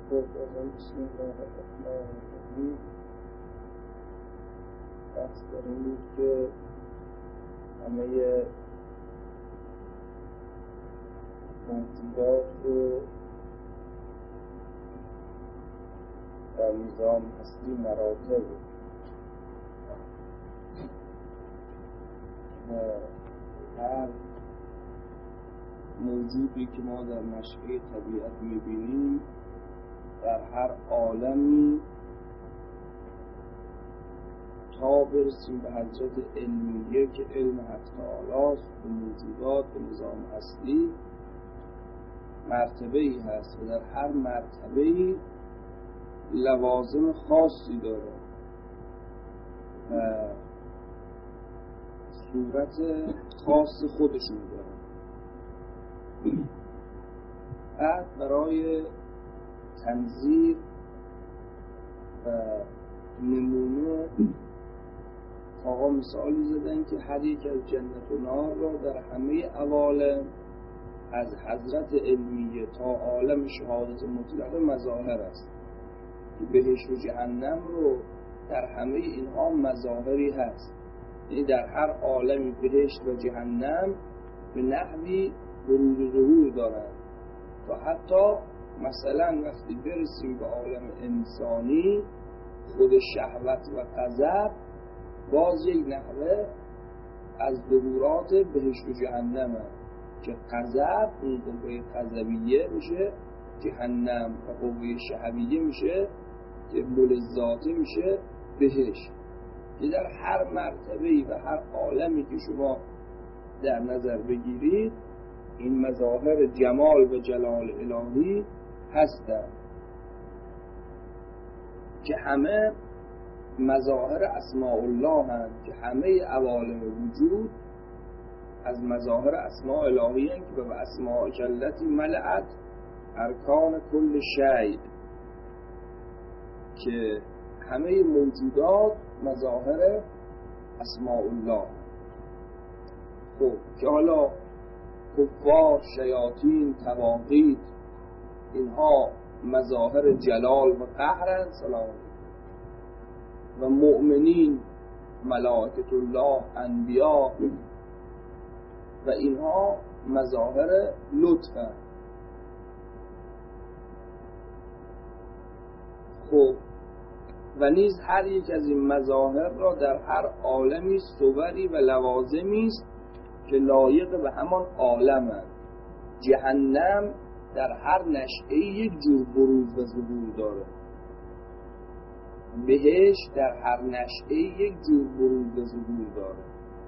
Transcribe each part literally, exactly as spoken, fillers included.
بسم الله الرحمن الرحیم. بحث داریم بود که همه موجودات رو در نظام هستی مراتب و هر موجودی که ما در نشأه طبیعت میبینیم در هر عالمی تا برسیم به حضرت علمیه که علم حق تعالی است و موجودات و نظام هستی مرتبه‌ای هست و در هر مرتبه‌ای لوازم خاصی داره و صورت خاص خودشون داره. بعد برای تنظیر و نمونه آقا مثالی زدن که هر یک از جنت و نار را در همه عوالم از حضرت علمیه تا عالم شهادت مطلق مظاهر است که بهشت و جهنم رو در همه اینها مظاهری هست، یعنی در هر عالمی بهشت و جهنم به نحوی بروز و ظهور دارند تا حتی مثلا وقتی برسیم به عالم انسانی خود شهوت و غضب باز یک نحوه از ظهورات بهشت و جهنم هست که غضب اون قوه غضبیه میشه جهنم و قوه شهویه میشه که ملذاته میشه بهشت، که در هر مرتبه‌ای و هر عالمی که شما در نظر بگیرید این مظاهر جمال و جلال الهی هستند که همه مظاهر اسماء الله هستند که همه عوالم وجود از مظاهر اسماء الهی هستند که به اسماء جلتی ملعت ارکان کل شیء، که همه موجودات مظاهر اسماء الله. خب که حالا کفار، شیاطین، طواغیت اینها مظاهر جلال و قهرند سلام، و مؤمنین، ملائکه الله، انبیا و اینها مظاهر لطفند. خب و نیز هر یک از این مظاهر را در هر عالمی صوری و لوازمی است که لایق به همان عالم است. جهنم در هر نشأه یک جور بروز و ظهور داره، بهشت در هر نشأه یک جور بروز و ظهور داره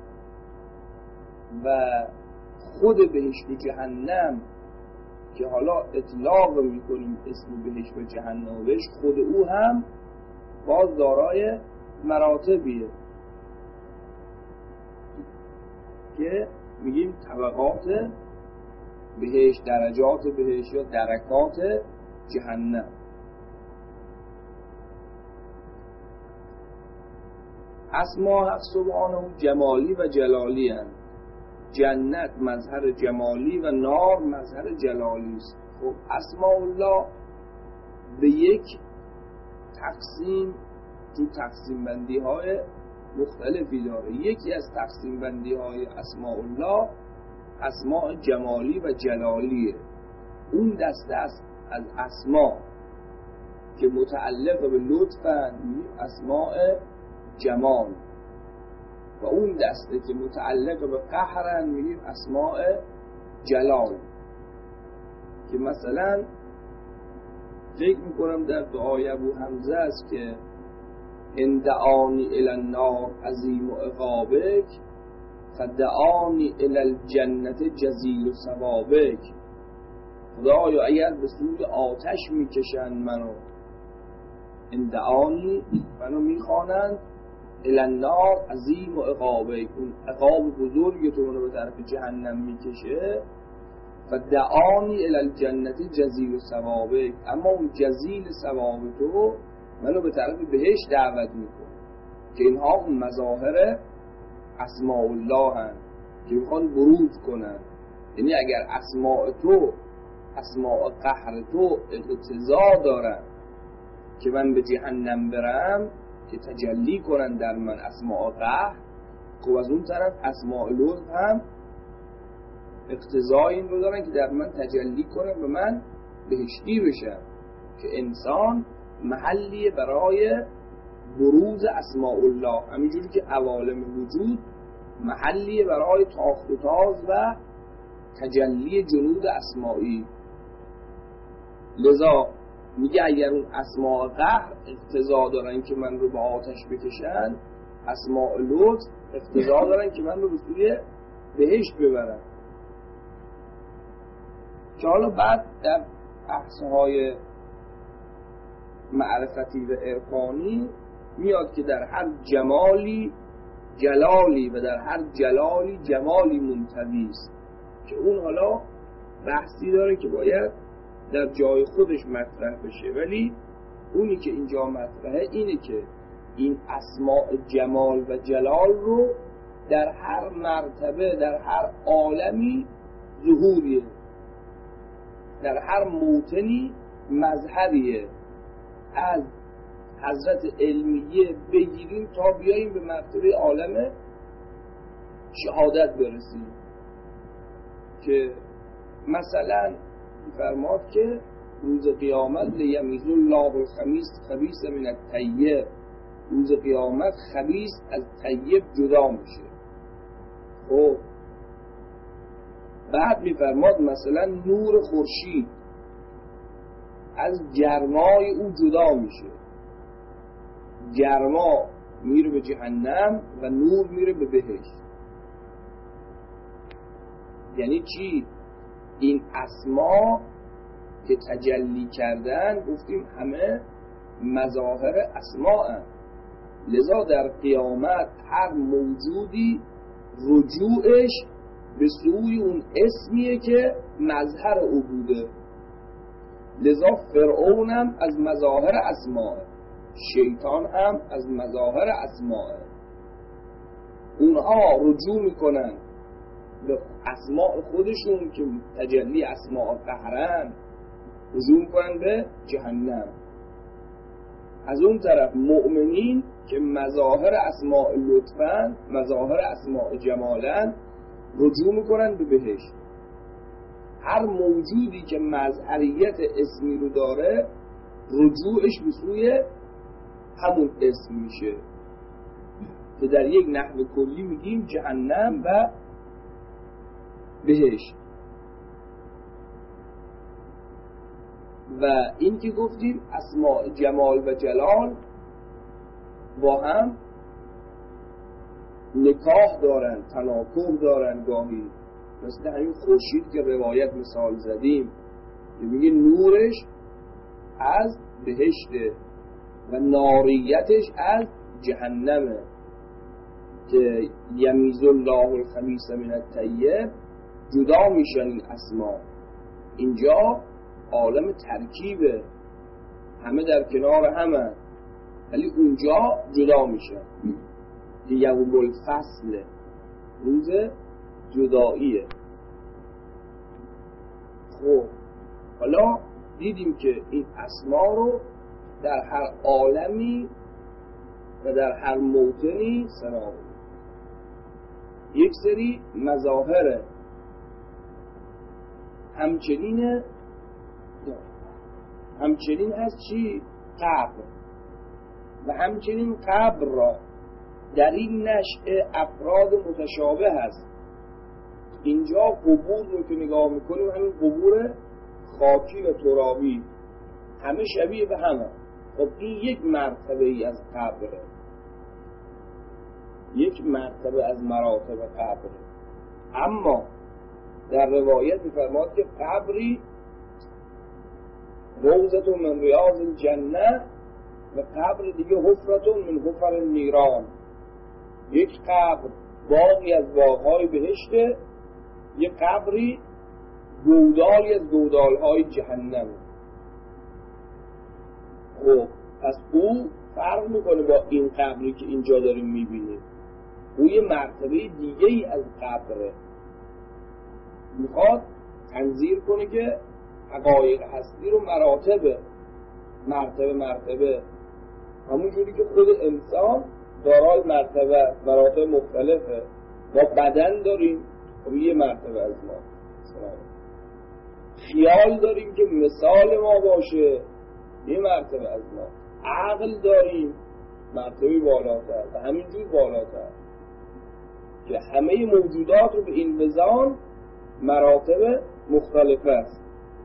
و خود بهشت و جهنم که حالا اطلاق میکنیم اسم بهشت و جهنم بهش، خود او هم باز دارای مراتبیه که میگیم طبقات بهشت، درجات بهشت یا درکات جهنم. اسماء حق سبحانه جمالی و جلالی هستند. جنت مظهر جمالی و نار مظهر جلالی است. خب اسماء الله به یک تقسیم تو تقسیم بندی های مختلفی داره. یکی از تقسیم بندی های اسماء الله اسماء جمالی و جلالیه. اون دسته است از اسماء که متعلق به لطفند اسماء جمال و اون دسته که متعلق به قهرند میگیم اسماء جلال. که مثلا فکر میکنم در دعای ابو حمزه است که اندعانی الی النار عظیم و عقابک فدعانی الی الجنت جزیل ثوابک. خدایا اگر به سوی آتش میکشند منو، اندعانی منو میخوانند الی النار عظیم و عقابک، اون عقاب بزرگی تو منو به طرف جهنم میکشه، فدعانی الی الجنت جزیل ثوابک، اما اون جزیل ثواب تو منو به طرف بهشت دعوت میکنه. که اینها اون مظاهر اسماء الله هستند که میخوان بروز کنن. یعنی اگر اسماء تو اسماء قهر تو اقتضا دارن که من به جهنم برم که تجلی کنن در من اسماء قهر، خب از اون طرف اسماء لطف هم اقتضای این رو دارن که در من تجلی کنن و من بهشتی بشم، که انسان محلی برای بروز اسماء الله، همینجوری که عوالم وجود محلی برای تاخت و تاز و تجلی جنود اسمائی. لذا میگه اگر اون اسماء قهر اقتضا دارن که من رو به آتش بکشن، اسماء لطف اقتضا دارن که من رو به سوی بهشت ببرن. که حالا بعد در بحث‌های معرفتی و عرفانی میاد که در هر جمالی جلالی و در هر جلالی جمالی منطوی است، که اون حالا بحثی داره که باید در جای خودش مطرح بشه، ولی اونی که اینجا مطرحه اینه که این اسماء جمال و جلال رو در هر مرتبه در هر عالمی ظهوریه، در هر موطنی مظهریه. از حضرت علمیه بگیریم تا بیاییم به مرتبه عالم شهادت برسیم، که مثلا فرماد که روز قیامت لیمیز الله الخبیث خبیث من الطیب، روز قیامت خبیث از طیب جدا میشه. خب بعد میفرماد مثلا نور خورشید از گرمای او جدا میشه، گرما میره به جهنم و نور میره به بهشت. یعنی چی؟ این اسما که تجلی کردن گفتیم همه مظاهر اسما هستند، لذا در قیامت هر موجودی رجوعش به سوی اون اسمیه که مظهر او بوده. لذا فرعون هم از مظاهر اسماء، شیطان هم از مظاهر اسماء. اونها رجوع میکنن به اسماء خودشون که تجلی اسماء قهرن، رجوع میکنن به جهنم. از اون طرف مؤمنین که مظاهر اسماء لطفن، مظاهر اسماء جمالن، رجوع میکنن به بهشت. هر موجودی که مظهریت اسمی رو داره رجوعش به سوی همون اسم میشه، که در یک نحو کلی میگیم جهنم و بهشت. و این که گفتیم اسماء جمال و جلال با هم نکاح دارن، تناکح دارن گاهی، مثل همین خورشید که روایت مثال زدیم که میگه نورش از بهشته و ناریتش از جهنمه، که یمیز الله الخبیث من الطیب، جدا میشن این اسما. اینجا عالم ترکیبه، همه در کنار همه، ولی اونجا جدا میشن. یوم الفصل، روز جداییه. خب حالا دیدیم که این اسما رو در هر عالمی و در هر موطنی سنا بود. یک سری مظاهره، همچنین همچنین هست چی؟ قبر. و همچنین قبر را در این نشأه افراد متشابه هست. اینجا قبور رو که نگاه میکنیم، همین قبور خاکی و ترابی همه شبیه به همه. خب این یک مرتبه ای از قبره، یک مرتبه از مراتب قبره. اما در روایت می‌فرماد که قبری روضة من ریاض الجنه و قبر دیگه حفرة من حفر النیران. یک قبر باغی از باغ‌های بهشته، یک قبری گودالی از گودال‌های جهنم. خب پس او فرق میکنه با این قبری که اینجا داریم میبینیم. او یه مرتبه دیگه ای از قبره. میخواد تنظیر کنه که حقایق هستی رو مراتب مرتبه مرتبه همون جوری که خود انسان دارای مرتبه مراتب مختلفه. ما بدن داریم یه مرتبه از ما، خیال داریم که مثال ما باشه یه مرتبه از ما، عقل داریم مرتبه بالاتر و همینجور بالاتر که همه موجودات رو به این وزان مراتب مختلفه است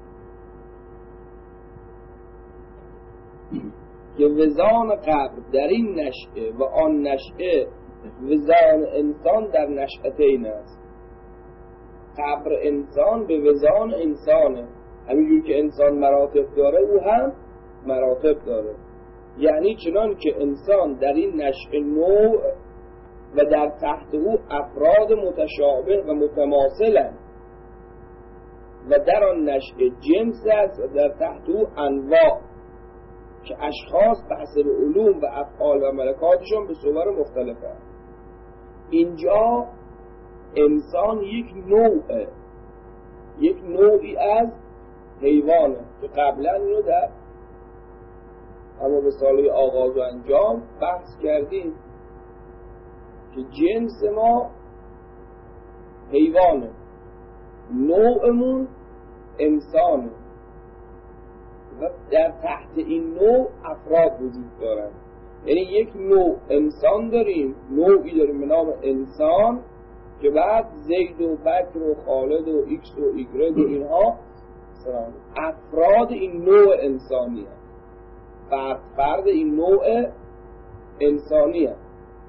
که وزان قبر در این نشأه و آن نشأه وزان انسان در نشأتین است. قبر انسان به وزان انسانه، همینجور که انسان مراتب داره او هم مراتب داره. یعنی چنان که انسان در این نشأه نوع و در تحت او افراد متشابه و متماثلند و در آن نشأه جنس است و در تحت او انواع که اشخاص به حسب علوم و افعال و ملکاتشون به صور مختلفه. اینجا انسان یک نوعه، یک نوعی از حیوانه که قبلا اینو در اما به ساله آغاز و انجام بحث کردیم که جنس ما حیوانه، نوعمون انسانه و در تحت این نوع افراد وجود دارن. یعنی یک نوع انسان داریم، نوعی داریم به نام انسان که بعد زید و بکر و خالد و ایکس و ایگرگ و اینها افراد این نوع انسانی هست، فرد فرد این نوع انسانی هست.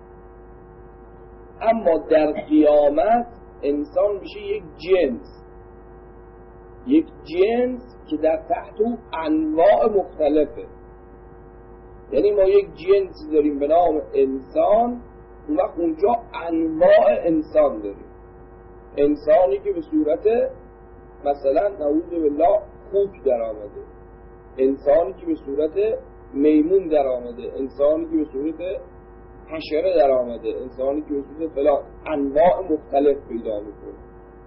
اما در قیامت انسان میشه یک جنس، یک جنس که در تحت او انواع مختلفه. یعنی ما یک جنسی داریم به نام انسان، اون وقت اونجا انواع انسان داریم. انسانی که به صورت مثلا نعوذ بالله خوک در آمده، انسانی که به صورت میمون در آمده، انسانی که به صورت حشره در آمده، انسانی که به صورت فلان، انواع مختلف پیدا میکنه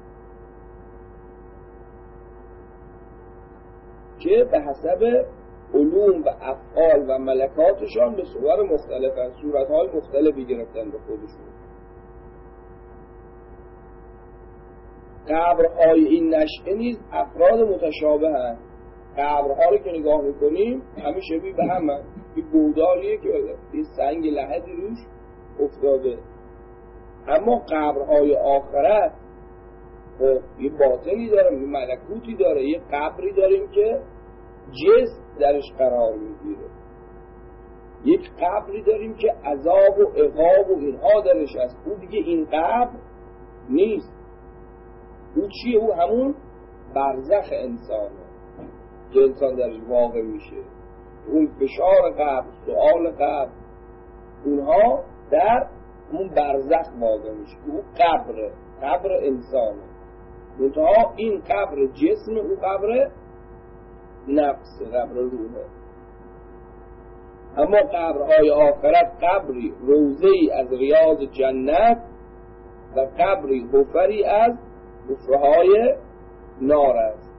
که به حسب علوم و افعال و ملکاتشان به صور مختلف، صورتهای مختلفی گرفتن به خودشون. قبرهای این نشأه نیز افراد متشابه هست. قبرها رو که نگاه میکنیم همه شبیه به هم هست. یه گودالیه که یه سنگ لحدی روش افتاده. اما قبرهای آخرت خب یه باطنی داره، یه ملکوتی داره، یه قبری داریم که جسم درش قرار میگیره، یک قبری داریم که عذاب و عقاب و اینها درش هست. او دیگه این قبر نیست، او چیه؟ او همون برزخ انسانه که انسان درش واقع میشه. اون فشار قبر، سؤال قبر، اونها در اون برزخ واقع میشه. او قبره، قبر انسانه. منتها این قبر جسم، او قبر نفس، قبر روحه. اما قبرهای آخرت قبری روضه‌ای از ریاض جنت و قبری حفری از حفره‌های نار است.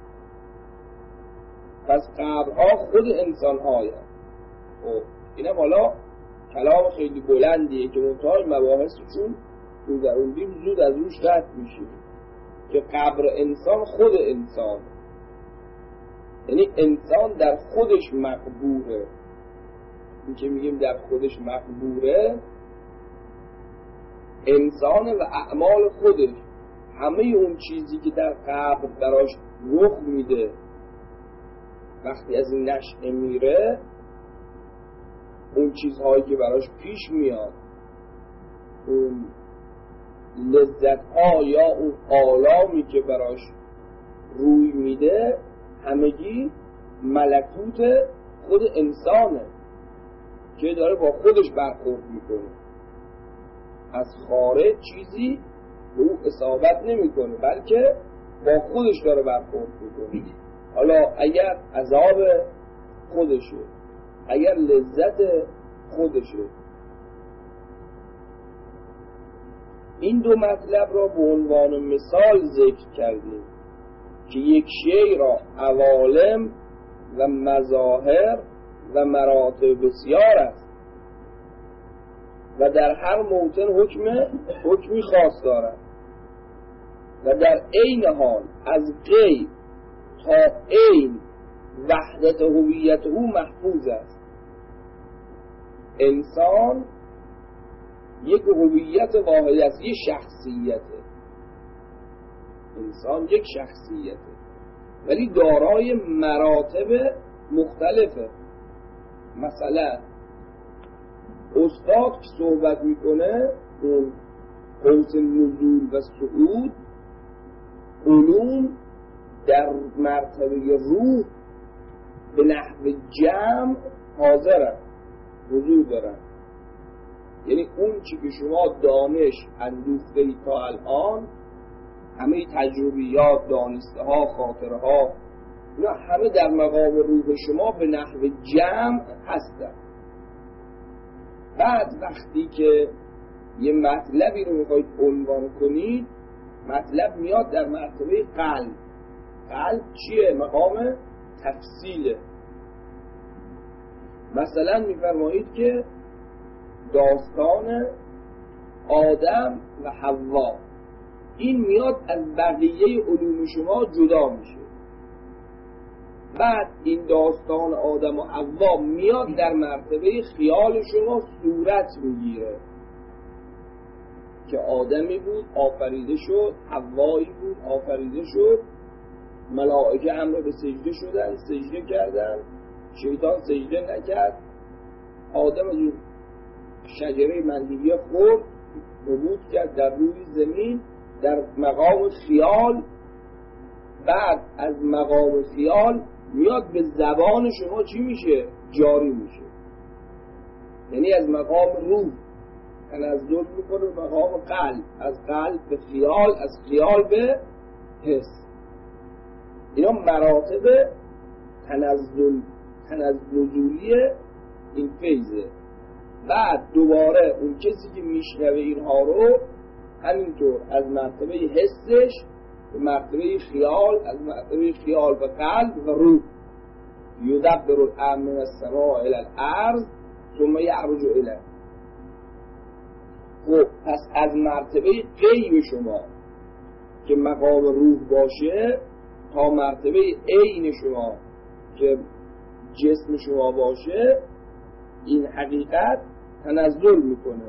پس قبرها خود انسان های هست. خب اینم حالا کلام خیلی بلندیه که منتهای مباحثشون گذروندیم، زود از روش رد میشیم که قبر انسان خود انسان، یعنی انسان در خودش مقبوره. این که میگیم در خودش مقبوره، انسان و اعمال خودش، همه اون چیزی که در قبر براش رخ میده وقتی از این نشأه میره، اون چیزهایی که براش پیش میاد، اون لذت‌ها یا اون آلامی که براش روی میده، همگی ملکوت خود انسانه که داره با خودش برخورد میکنه. از خارج چیزی به او اصابت نمیکنه، بلکه با خودش داره برخورد میکنه. حالا اگر عذاب خودشه، اگر لذت خودشه. این دو مطلب را به عنوان مثال ذکر کردیم که یک شی را عوالم و مظاهر و مراتب بسیار است و در هر موطن حکم حکمی خاص دارد و در عین حال از غیب تا عین وحدت هویت او محفوظ است. انسان یک هویت واحد است، یک شخصیته. انسان یک شخصیته ولی دارای مراتب مختلفه. مثلا استاد که صحبت میکنه اون قوس نزول و صعود، علوم در مرتبه روح به نحو جمع حاضرن، حضور دارن. یعنی اون چی که شما دانش اندوخته ای تا الان، همه تجربیات، دانسته ها، خاطره ها، اینا همه در مقام روح شما به نحو جمع هستن. بعد وقتی که یه مطلبی رو میخواید عنوان کنید، مطلب میاد در مرتبه قلب. قلب چیه؟ مقام تفصیله. مثلا میفرمایید که داستان آدم و حوا این میاد از بقیه علوم شما جدا میشه. بعد این داستان آدم و حوا میاد در مرتبه خیال شما صورت میگیره که آدمی بود آفریده شد، حوایی بود آفریده شد، ملائکه امر به سجده شدن، سجده کردن، شیطان سجده نکرد، آدم از اون شجره منهیه خورد، نبود کرد در روی زمین در مقام خیال. بعد از مقام خیال میاد به زبان شما چی میشه؟ جاری میشه. یعنی از مقام روح تنزل میکنه به مقام قلب، از قلب به خیال، از خیال به حس. اینا مراتب تنزل تنزلی این فیضه. بعد دوباره اون کسی که میشنوه اینها رو همینطور از مرتبه حسش به مرتبه خیال، از مرتبه خیال به قلب و روح. یدبر الامر من السماء الی الارض ثم یعرج الیه. خب پس از مرتبه غیب شما که مقام روح باشه تا مرتبه عین شما که جسم شما باشه، این حقیقت تنزل میکنه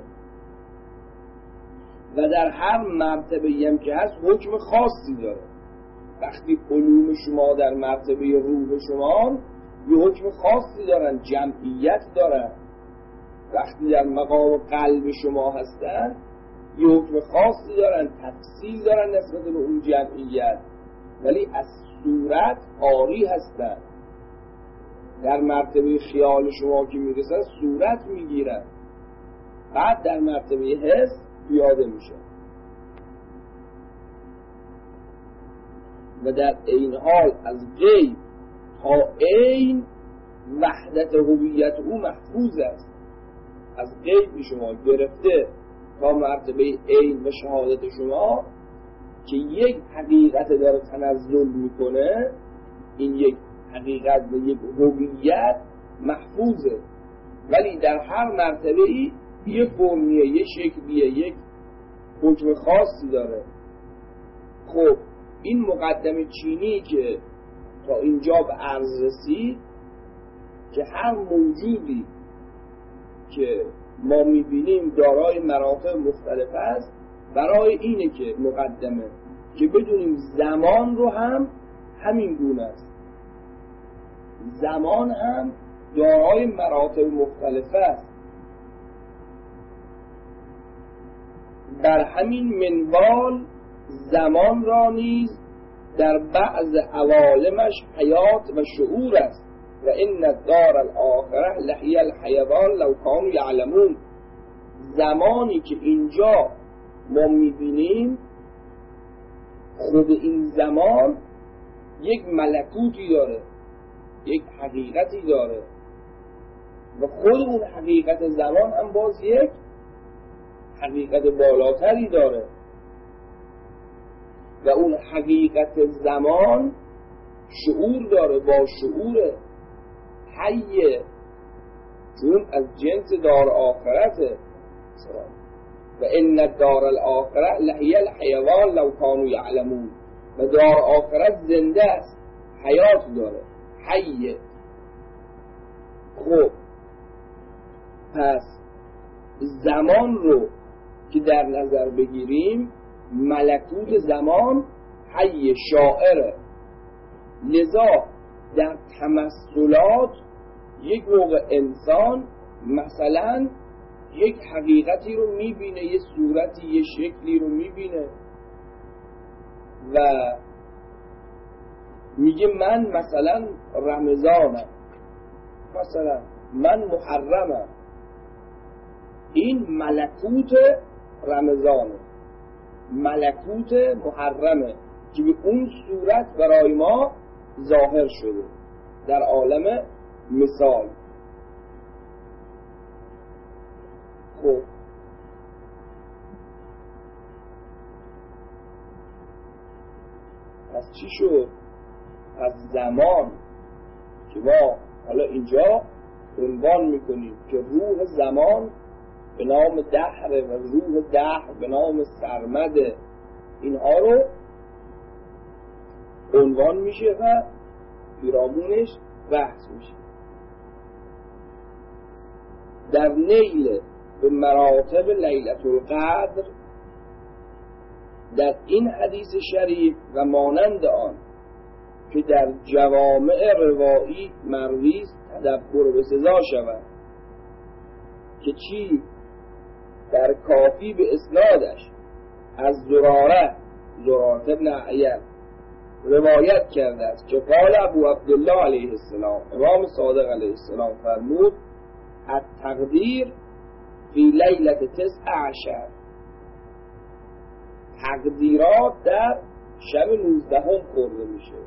و در هر مرتبه هم که هست حکم خاصی داره. وقتی علوم شما در مرتبه روح شما یه حکم خاصی دارن، جمعیت دارن. وقتی در مقام قلب شما هستن یه حکم خاصی دارن، تفصیل دارن نسبت به اون جمعیت، ولی از صورت عاری هستن. در مرتبه خیال شما که میرسن صورت میگیرن، بعد در مرتبه حس پیاده میشه و در این حال از غیب تا عین وحدت هویت او محفوظ است. از غیب شما گرفته تا مرتبه عین و شهادت شما که یک حقیقت داره تنزل میکنه، این یک حقیقت و یک هویت محفوظه، ولی در هر مرتبه ای یه فرمیه، یه شکلیه، یک حکم خاصی داره. خب این مقدمه چینی که تا اینجا به عرض رسید که هر موجودی که ما میبینیم دارای مراتب مختلف است، برای اینه که مقدمه که بدونیم زمان رو هم همین گونه است. زمان هم دارای مراتب مختلف است. در همین منوال زمان را نیز در بعض عوالمش حیات و شعور است و ان الدار الاخره لهی الحیوان لو کانوا یعلمون. زمانی که اینجا ما میبینیم، خود این زمان یک ملکوتی داره، یک حقیقتی داره و خود اون حقیقت زمان هم باز یک حقیقت بالاتری داره. و اون حقیقت زمان شعور داره، با شعور حیه، چون از جنس دار آخرته. و ان دار الاخره لهی الحیوان لو کانوا یعلمون، و دار آخرت زنده است، حیات داره، حیه. خب پس زمان رو که در نظر بگیریم، ملکوت زمان حی شاعره، لذا در تمثلات یک موقع انسان مثلا یک حقیقتی رو میبینه، یه صورتی، یه شکلی رو میبینه و میگه من مثلا رمضانم، مثلا من محرمم. این ملکوت رمضانه، ملکوت محرمه که به اون صورت برای ما ظاهر شده در عالم مثال. خب پس چی شد؟ از زمان که ما حالا اینجا عنوان میکنیم که روح زمان به نام دهر و روح دهر به نام سرمده، اینها رو عنوان میشه و پیرامونش بحث میشه. در نیل به مراتب لیلة القدر، در این حدیث شریف و مانند آن که در جوامع روایی مروی است تدبر به سزا شود که چی؟ در کافی به اسنادش از زراره زراره ابن اعین روایت کرده است که قال ابو عبدالله علیه السلام، امام صادق علیه السلام فرمود التقدیر فی لیلة تسع عشر، تقدیرات در شب نوزدهم خورده میشه.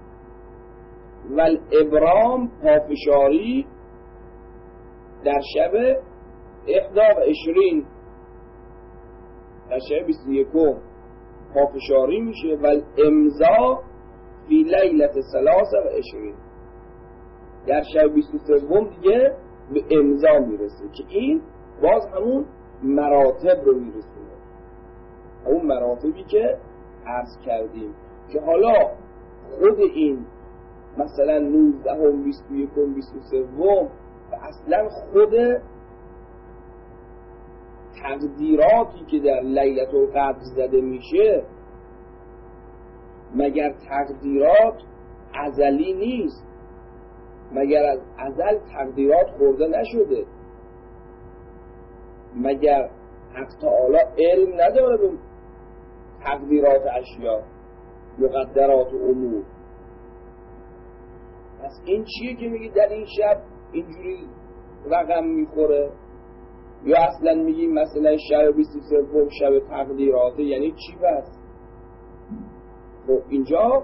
و الابرام پافشاری در شب احدا و عشرین، در شب بیست و یکم پافشاری میشه. و الامضا فی لیلة ثلاث و عشرین، در شب بیست و سوم دیگه به امضا میرسه که این باز همون مراتب رو میرسونه، اون مراتبی که عرض کردیم که حالا خود این مثلا نوزدهم، بیست و یکم، بیست و سوم و اصلا خود تقدیراتی که در لیلة القدر زده میشه، مگر تقدیرات ازلی نیست؟ مگر از ازل تقدیرات خورده نشده؟ مگر حق تعالی علم نداره به تقدیرات اشیا، مقدرات و امور؟ پس این چیه که میگی در این شب اینجوری رقم میخوره؟ یا اصلا میگی مثلا شب بیست و سوم شب تقدیراته، یعنی چی پس؟ خب اینجا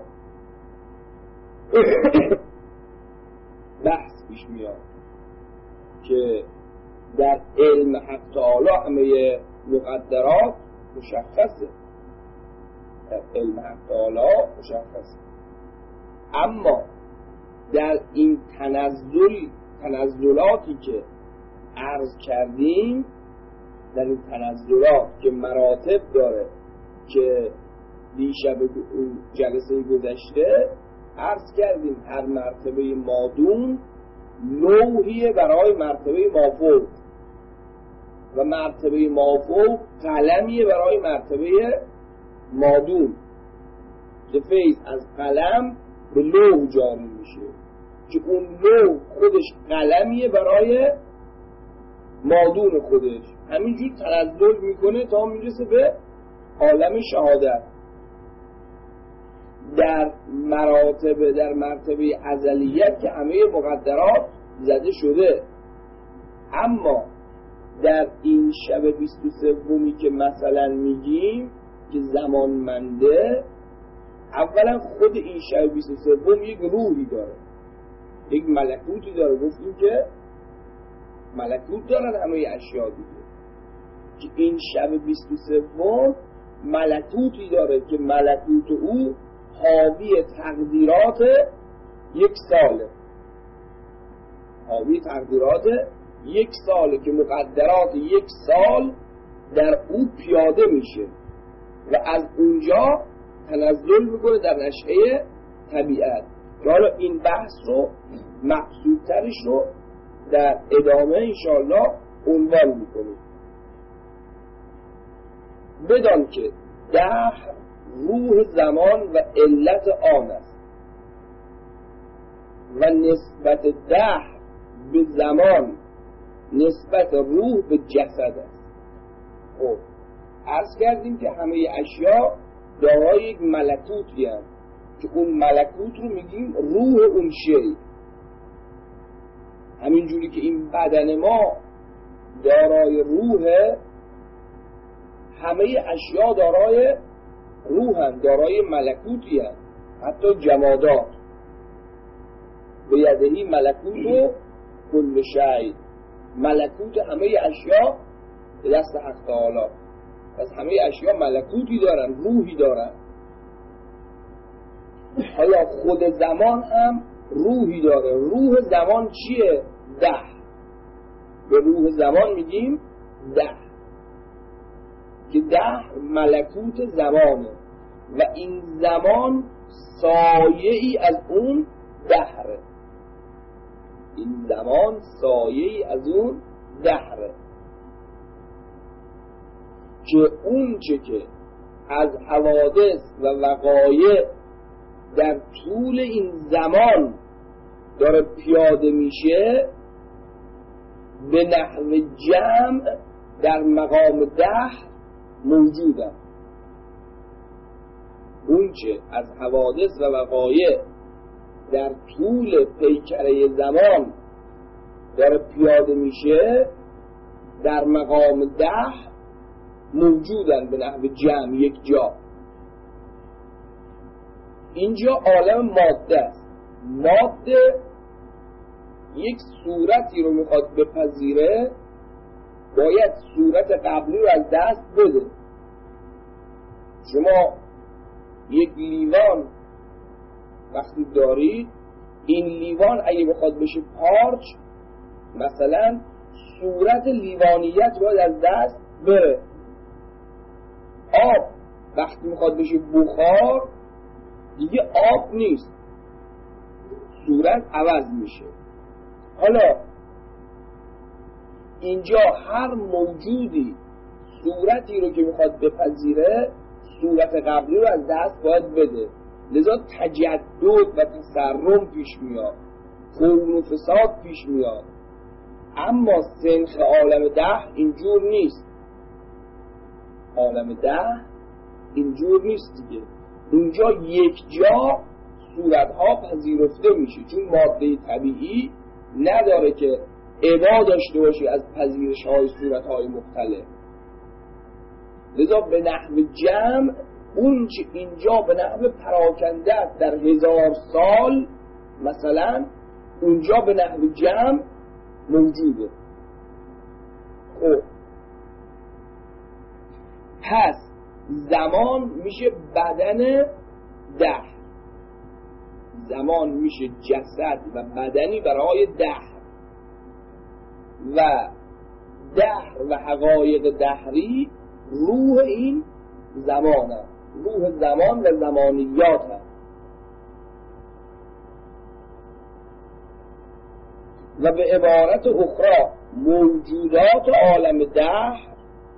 بحث پیش میاد که در علم حق تعالی همه مقدرات مشخصه، در علم حق تعالی مشخصه، اما در این تنزل تنزلاتی که عرض کردیم، در این تنزلات که مراتب داره که دیشب جلسه گذشته عرض کردیم، هر مرتبه مادون لوحیه برای مرتبه مافوق و مرتبه مافوق قلمیه برای مرتبه مادون که فیض از قلم به لوح جاری میشه که اون لوح خودش قلمیه برای مادون خودش، همینجور تنزل میکنه تا میرسه به عالم شهادت. در مراتب در مرتبه ازلیت که همه مقدرات زده شده، اما در این شب بیست و سومی که مثلا میگیم که زمانمنده، اولا خود این شب بیست و سوم یک روحی داره، یک ملکوتی داره. گفتیم که ملکوت دارن همه اشیا دیگه، که این شب بیست و سوم ملکوتی داره که ملکوت او حاوی تقدیرات یک ساله، حاوی تقدیرات یک ساله که مقدرات یک سال در او پیاده میشه و از اونجا تنزل میکنه در نشأه طبیعت. که حالا این بحث رو مقصودترش رو در ادامه انشاءالله عنوان میکنیم. بدان که دهر روح زمان و علت آن است و نسبت دهر به زمان نسبت روح به جسد است. خب عرض کردیم که همه اشیا دارای یک ملکوتی هست که اون ملکوت رو میگیم روح اون شی. همین جوری که این بدن ما دارای روحه، همه اشیا دارای روحن، دارای ملکوتی هست. حتی جمادات به یدهی ملکوت و کل شی، ملکوت همه اشیا به دست حق تعالی. پس همه اشیا ملکوتی دارن، روحی دارن. حالا خود زمان هم روحی داره. روح زمان چیه؟ ده. به روح زمان میگیم ده، که ده ملکوت زمانه و این زمان سایه ای از اون دهره. این زمان سایه ای از اون دهره که اون چه که از حوادث و وقایع در طول این زمان داره پیاده میشه به نحو جمع در مقام دهر موجودن. اون چه از حوادث و وقایع در طول پیکره زمان داره پیاده میشه در مقام دهر موجودن به نحو جمع، یک جا. اینجا عالم ماده است. ماده یک صورتی رو میخواد بپذیره، باید صورت قبلی رو از دست بده. شما یک لیوان وقتی دارید، این لیوان اگه بخواد بشه پارچ، مثلا صورت لیوانیت باید از دست بره. آب وقتی میخواد بشه بخار دیگه آب نیست، صورت عوض میشه. حالا اینجا هر موجودی صورتی رو که میخواد بپذیره صورت قبلی رو از دست باید بده، لذا تجدد و تسرم پیش میاد، کون و فساد پیش میاد. اما سنخ عالم ده اینجور نیست. عالم ده اینجور نیست دیگه. اونجا یک جا صورتها پذیرفته میشه، چون ماده طبیعی نداره که ابا داشته باشه از پذیرش های صورتهای مختلف. لذا به نحو جمع اون چه اینجا به نحو پراکنده است در هزار سال، مثلا اونجا به نحو جمع موجوده. خب پس زمان میشه بدن ده، زمان میشه جسد و بدنی برای ده، و دهر و حقایق دهری روح این زمان هست، روح زمان و زمانیات هست. و به عبارت اخرى موجودات عالم دهر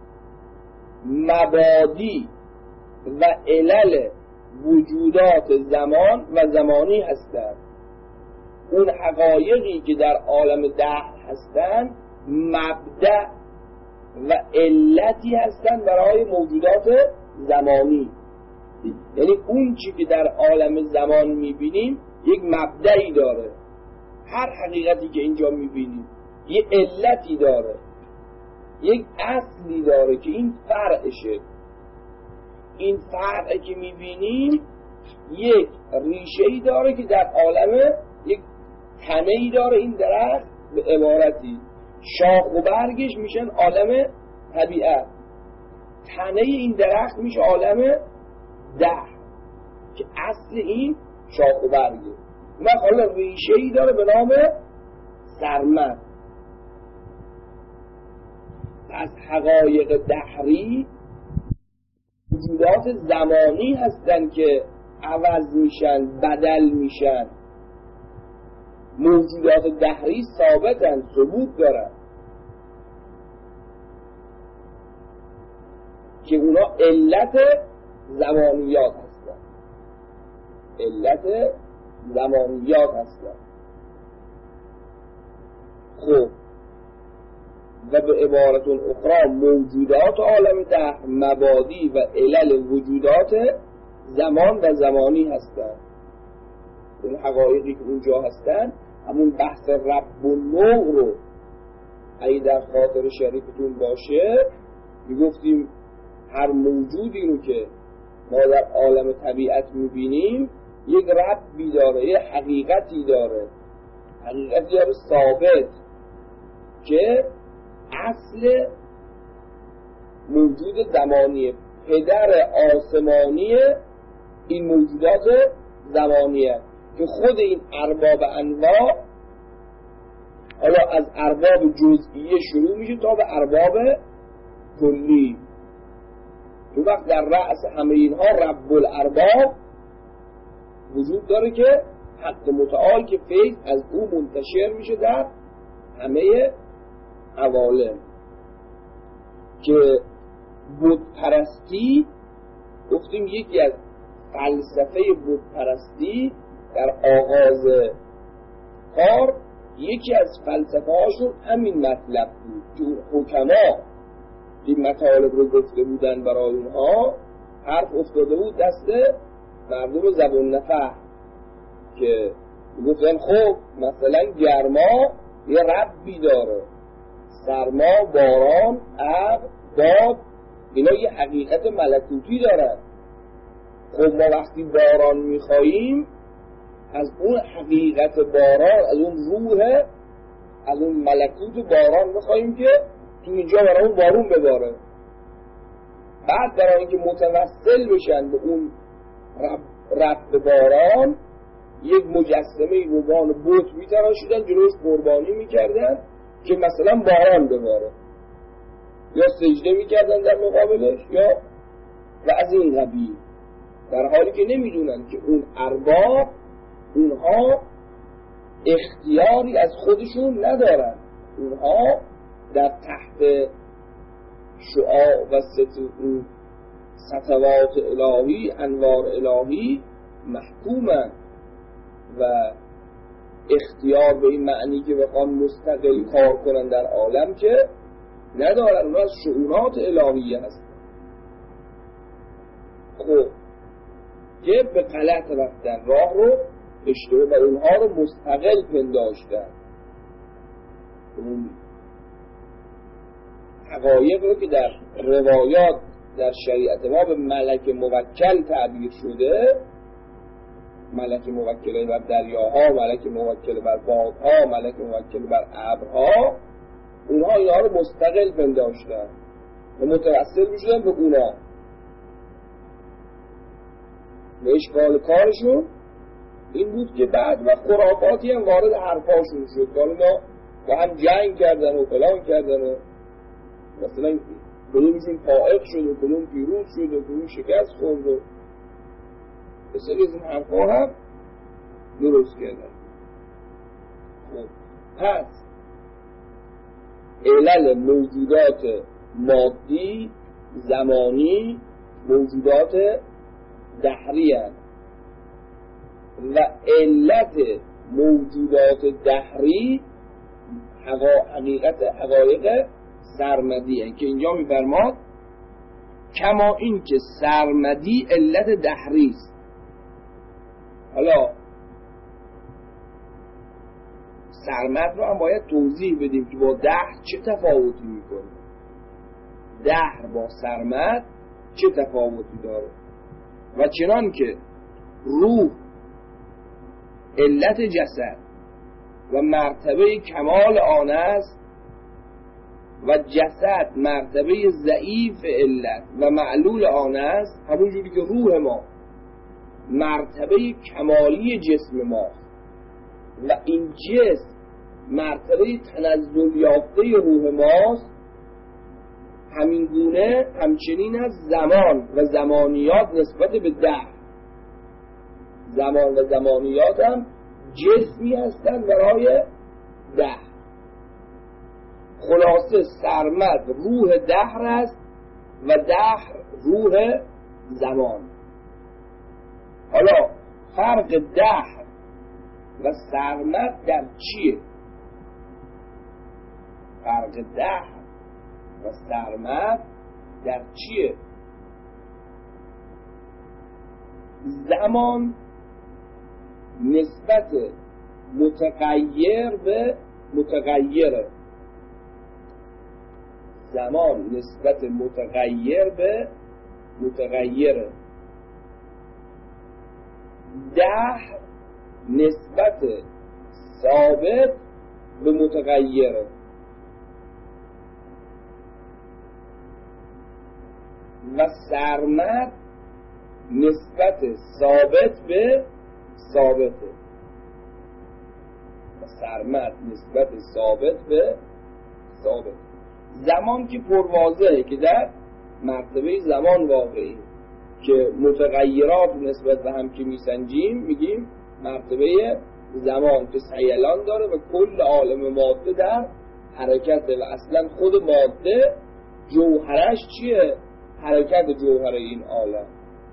مبادی و علل وجودات زمان و زمانی هستند. اون حقایقی که در عالم دهر هستند مبدأ و علتی هستند برای موجودات زمانی. یعنی اون چی که در عالم زمان میبینیم یک مبدئی داره. هر حقیقتی که اینجا میبینیم یک علتی داره، یک اصلی داره که این فرعشه. این فرعی که میبینیم یک ریشه‌ای داره که در عالم یک تنه‌ای داره. این درخت به عبارتی شاخ و برگش میشن عالم طبیعت. تنه این درخت میشه عالم دهر که اصل این شاخ و برگه. اون حالا ریشه ای داره به نام سرمد. از حقایق دهری وجودات زمانی هستن که عوض میشن، بدل میشن. موجودات دهری ثابتن، ثبوت دارن که اونا علت زمانیات هستن، علت زمانیات هستن. خب و به عبارت اخرى موجودات عالم دهر مبادی و علل وجودات زمان و زمانی هستند. اون حقایقی که اونجا هستن همون بحث رب و نوع رو اگه در خاطر شریفتون باشه میگفتیم هر موجودی رو که ما در عالم طبیعت میبینیم یک ربی داره، یک حقیقتی داره، حقیقتی داره ثابت که اصل موجود زمانیه، پدر آسمانی این موجودات زمانیه که خود این ارباب انواع حالا از ارباب جزئیه شروع میشه تا به ارباب کلی. تو وقت در رأس همه اینها رب الارباب وجود داره که حق متعال که فیض از او منتشر میشه در همه عوالم. که بت پرستی گفتیم یکی از فلسفه بت پرستی در آغاز کار یکی از فلسفه هاشون همین مطلب بود که حکما این مطالب رو گفته بودن برای اونها، حرف افتاده بود دست مردم زبون نفهم که گفتن خب مثلا گرما یه ربی داره، سرما، باران، ابر، باد اینا یه حقیقت ملکوتی دارن. خب ما وقتی باران میخواییم از اون حقیقت باران، از اون روح، از اون ملکوت باران میخواییم که تو اینجا برامون بارون بباره. بعد برای اینکه متوسل بشن به اون رب, رب باران یک مجسمه روبان بت میتراشیدن جلوش قربانی میکردن که مثلا باران بباره، یا سجده میکردن در مقابلش یا و از این قبیل، در حالی که نمیدونن که اون ارباب اونها اختیاری از خودشون ندارن، اونها در تحت شعاع و سطوات الهی، انوار الهی محکومن و اختیار به این معنی که بخوان مستقل کار کنن در عالم که ندارن، اونها از شؤونات الهیه هستن. خب که به غلط رفتن، راه رو اشتباه و اونها رو مستقل پنداشتن. اون حقایق رو که در روایات در شریعت ما به ملک موکل تعبیر شده، ملک موکل بر دریاها، ملک موکل بر بادها، ملک موکل بر ابرها، اونها اینها رو مستقل پنداشتن و متوسل میشدن به اونا. و اشکال کارشون این بود که بعد و خرافاتی هم وارد حرفاشون شد که اونا با هم جنگ کردن و فلان کردن و مثلا کدومشون فائق شد و کدوم پیروز شد و کدوم شکست خورد و بسیاری از این حرفا هم درست کردن. خب پس علل موجودات مادی زمانی موجودات دهری هست و علت موجودات دهری حقیقت حقایق سرمدی هست که اینجا می‌فرماد کما این که سرمدی علت دهری است. حالا سرمد رو هم باید توضیح بدیم که با دهر چه تفاوتی میکنه، دهر با سرمد چه تفاوتی داره. و چنان که روح علت جسد و مرتبه کمال آن است، و جسد مرتبه ضعیف علت و معلول آن است، همون جوری که روح ما مرتبه کمالی جسم ماست و این جسم مرتبه تنزل یافته روح ماست، همین گونه همچنین از زمان و زمانیات نسبت به دهر. زمان و زمانیات هم جسمی هستند برای دهر. خلاصه سرمد روح دهر است و دهر روح زمان. حالا فرق دهر و سرمد در چیه؟ فرق دهر و سرمد در چیه؟ زمان نسبت متغیر به متغیره. زمان نسبت متغیر به متغیره. دهر نسبت ثابت به متغیره. و سرمد نسبت ثابت به ثابته. و سرمد نسبت ثابت به ثابت. زمان که پرواضحه که در مرتبه زمان واقعی که متغیرات نسبت به هم که میسنجیم میگیم مرتبه زمان که سیلان داره و کل عالم ماده در حرکته و اصلا خود ماده جوهرش چیه؟ حرکت جوهر این عالم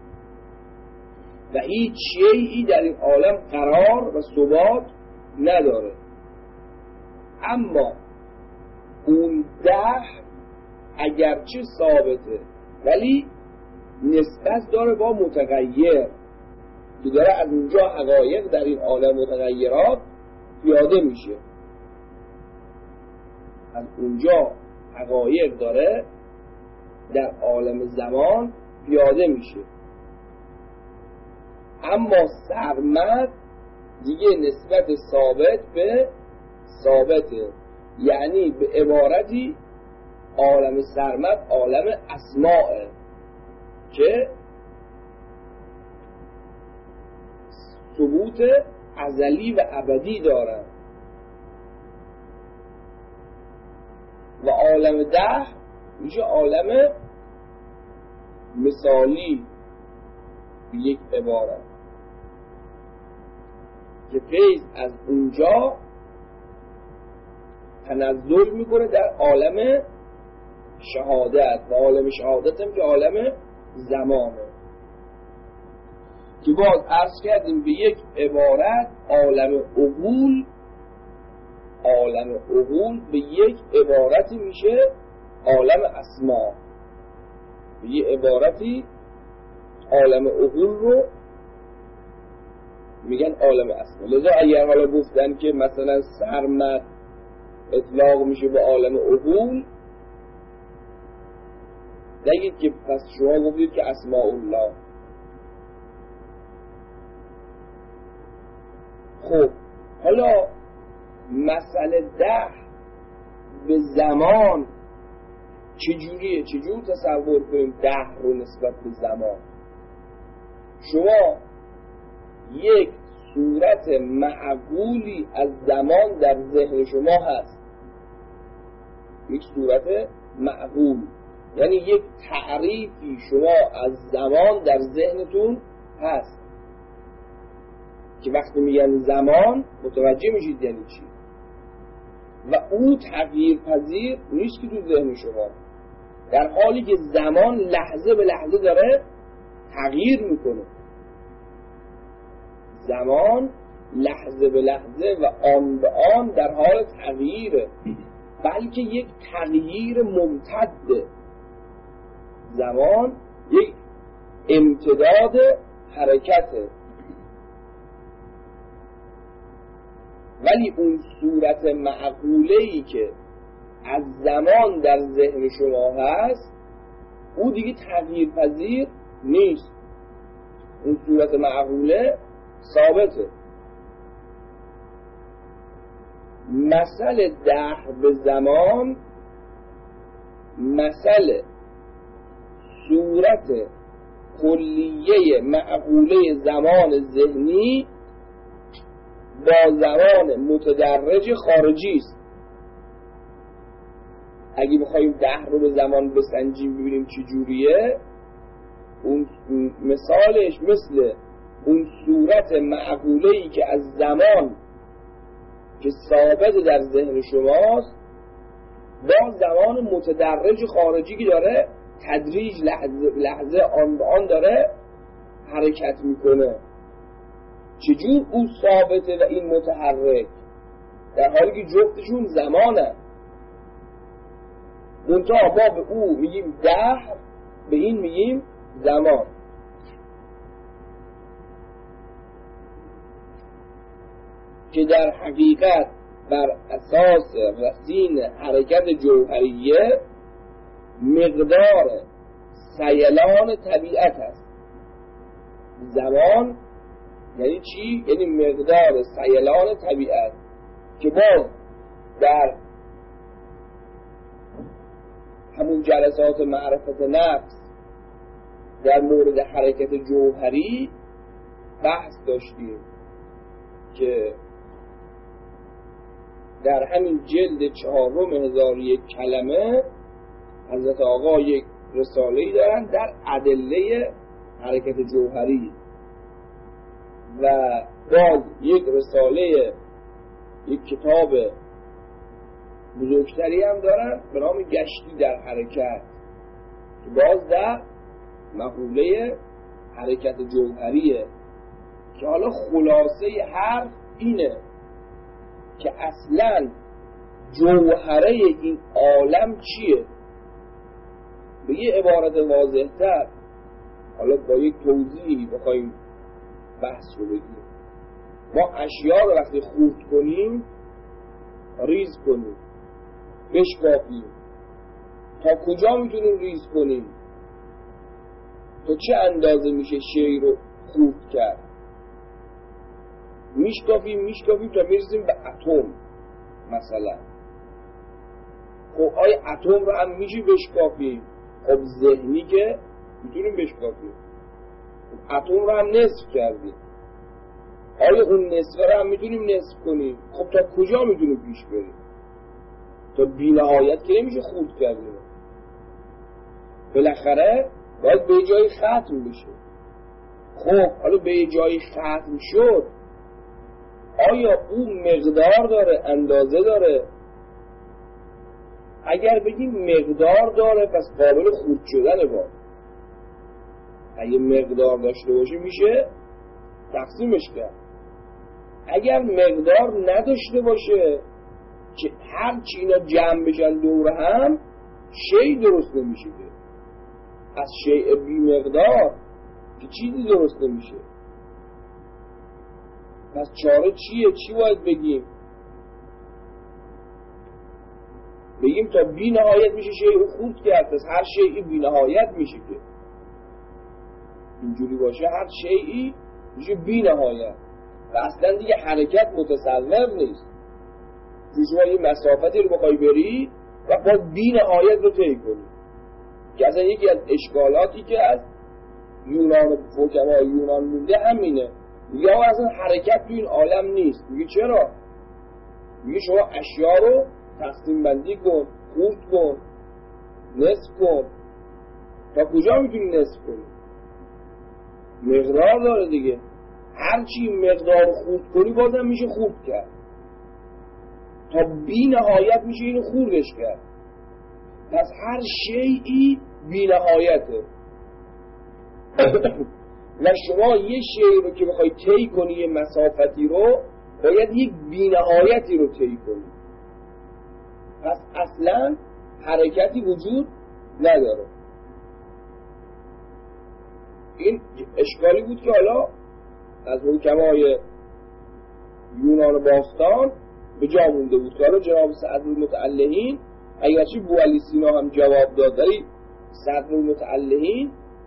و هیچ شیئی در این عالم قرار و ثبات نداره. اما اون دهر اگرچه ثابته ولی نسبت داره با متغیر که داره از اونجا حقایق در این عالم متغیرات پیاده میشه. از اونجا حقایق داره در عالم زمان پیاده میشه. اما سرمد دیگه نسبت ثابت به ثابته، یعنی به عبارتی عالم سرمد عالم اسماءه که ثبوت ازلی و ابدی دارن و عالم ده میشه عالم مثالی به یک عبارت که فیض از اونجا تنزل میکنه در عالم شهادت و عالم شهادت هم که عالم زمانه که باز عرض کردیم به یک عبارت عالم عقول عالم عقول به یک عبارتی میشه عالم اسما. به یک عبارتی عالم عقول رو میگن عالم اسما. لذا اگر حالا گفتن که مثلا سرمد اطلاق میشه به عالم عقول، نگید که پس شما گفتید که اسماء الله. خب حالا مسئله ده به زمان چجوریه؟ چجور تصور کنیم ده رو نسبت به زمان؟ شما یک صورت معقولی از زمان در ذهن شما هست، یک صورت معقول یعنی یک تعریفی شما از زمان در ذهنتون هست که وقتی میگن زمان متوجه میشید یعنی چی و او تغییر پذیر نیست که تو ذهن شما، در حالی که زمان لحظه به لحظه داره تغییر میکنه. زمان لحظه به لحظه و آن به آن در حال تغییره، بلکه یک تغییر ممتده. زمان یک امتداد حرکته، ولی اون صورت معقوله‌ای که از زمان در ذهن شما هست او دیگه تغییر پذیر نیست. اون صورت معقوله ثابته. مسئله دهر به زمان مثل صورت کلیه معقوله زمان ذهنی با زمان متدرج خارجی است. اگه بخوایم ده رو به زمان بسنجیم ببینیم چی جوریه، اون مثالش مثل اون صورت معقوله‌ای که از زمان که ثابت در ذهن شماست با زمان متدرج خارجی که داره تدریج لحظه لحظه آن به آن داره حرکت میکنه. چجور او ثابته و این متحرک در حالی که جفتشون زمانه؟ منتها ما به او میگیم دهر، به این میگیم زمان. که در حقیقت بر اساس رصین حرکت جوهریه مقدار سیلان طبیعت است. زمان یعنی چی؟ یعنی مقدار سیلان طبیعت که باز در همون جلسات معرفت نفس در مورد حرکت جوهری بحث داشتیم که در همین جلد چهارم هزار یک کلمه حضرت آقا یک رساله‌ای دارن در ادله حرکت جوهری و باز یک رساله یک کتاب بزرگتری هم دارن به نام گشتی در حرکت که باز در مقوله حرکت جوهریه. که حالا خلاصه حرف اینه که اصلا جوهره این عالم چیه؟ به یه عبارت واضح تر، حالا با یک توضیحی بخوایم بحث رو بگیم، ما اشیا رو وقتی خورد کنیم، ریز کنیم، بشکافیم، تا کجا میتونیم ریز کنیم؟ تا چه اندازه میشه شی رو خورد کرد؟ میشکافیم میشکافیم تا میرسیم به اتم مثلا. خب آیا اتم رو هم میشه بشکافیم؟ خب ذهنی که میتونیم بشکافیم. خب اتم رو هم نصف کردیم، آیا اون نصف رو هم میتونیم نصف کنیم؟ خب تا کجا میتونیم پیش بریم؟ تا بی نهایت که نمیشه خورد کردیم. بالاخره باید به جای ختم بشه. خب حالا به جای ختم شد، آیا او مقدار داره، اندازه داره؟ اگر بگیم مقدار داره پس قابل خورد شدن با. اگه مقدار داشته باشه میشه تقسیمش کرد. اگر مقدار نداشته باشه که هر چی اینا جمع بشن دور هم شیء درست نمیشه. از شیء بی مقدار که چیزی درست نمیشه. پس چاره چیه؟ چی باید بگیم؟ بگیم تا بی نهایت میشه شیء خورد کرد، پس هر شیئی بی نهایت میشه. که اینجوری باشه هر شیئی میشه بی نهایت و اصلا دیگه حرکت متصور نیست. شما یه مسافتی رو بخوای بری و باید بی نهایت رو طی کنی، که اصلا یکی از اشکالاتی که از یونان حکمای یونان مونده همینه. یا اصلا حرکت تو این عالم نیست. میگه چرا؟ میگه شما اشیا رو تقسیم بندی کن، خورد کن، نصف کن. تا کجا میتونی نصف کنی؟ مقدار داره دیگه. هرچی مقدار رو خورد کنی بازم میشه خورد کرد، تا بی نهایت میشه اینو خوردش کرد. پس هر شیئی بی نهایته و شما یه شیء رو که بخوای طی کنی، یه مسافتی رو، باید یک بی نهایتی رو طی کنی. پس اصلا حرکتی وجود نداره. این اشکالی بود که حالا از حکمای یونان باستان به جا مونده بود که حالا جناب صدرالمتعلقین، اگرچه بوعلی سینا هم جواب داد، ولی صدرالمتعلقین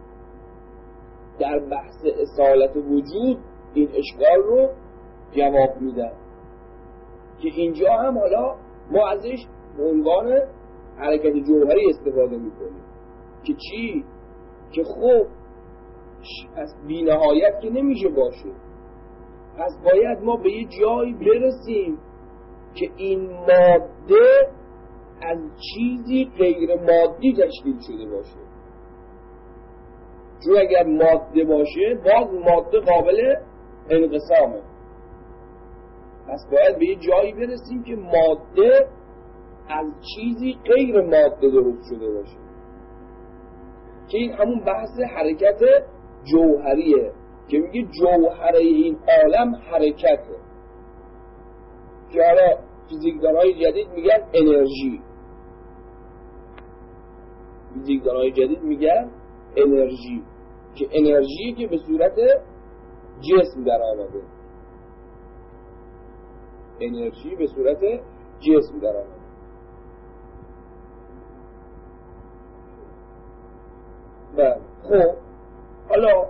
در بحث اصالت وجود این اشکال رو جواب میدن که اینجا هم حالا ما ازش به عنوان حرکت جوهری استفاده میکنیم که چی؟ که خب از بی نهایت که نمیشه باشه، پس باید ما به یه جایی برسیم که این ماده از چیزی غیر مادی تشکیل شده باشه. چون اگر ماده باشه باز ماده قابل انقسامه، پس باید به یه جایی برسیم که ماده از چیزی غیر ماده درست شده باشه، که این همون بحث حرکت جوهریه که میگه جوهره این عالم حرکته، که حالا فیزیکدانهای جدید میگن انرژی، فیزیکدانهای جدید میگن انرژی، که انرژی که به صورت جسم در آمده، انرژی به صورت جسم در آمده. بله خب حالا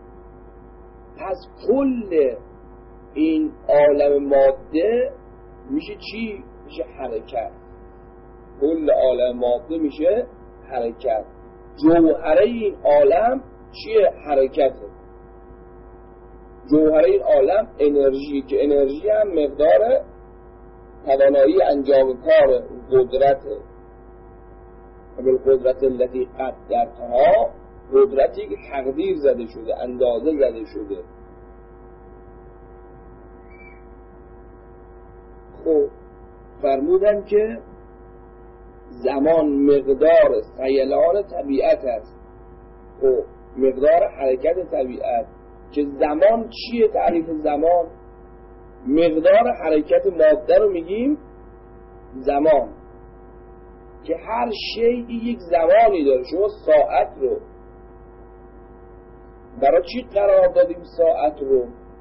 پس کل این عالم ماده میشه چی؟ میشه حرکت. کل عالم ماده میشه حرکت. جوهره این عالم چیه؟ حرکته. جوهره این عالم انرژی، که انرژی هم مقدار توانایی انجام کار، قدرته. بالقدرت التي قدرتها، قدرتی که تقدیر زده شده، اندازه زده شده. خب فرمودن که زمان مقدار سیلان طبیعت است. خب مقدار حرکت طبیعت، که زمان چیه؟ تعریف زمان مقدار حرکت ماده رو میگیم زمان، که هر شیء یک زمانی داره. شما ساعت رو برای چی قرار دادیم؟ ساعت رو